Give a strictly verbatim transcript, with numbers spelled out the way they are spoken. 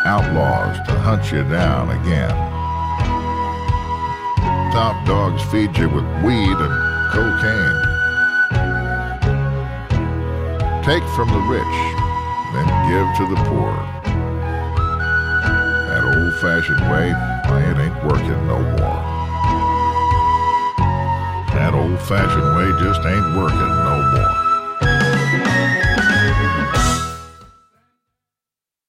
outlaws to hunt you down again. Top dogs feed you with weed and cocaine. Take from the rich, then give to the poor. That old-fashioned way, why, it ain't working no more. That old-fashioned way just ain't working no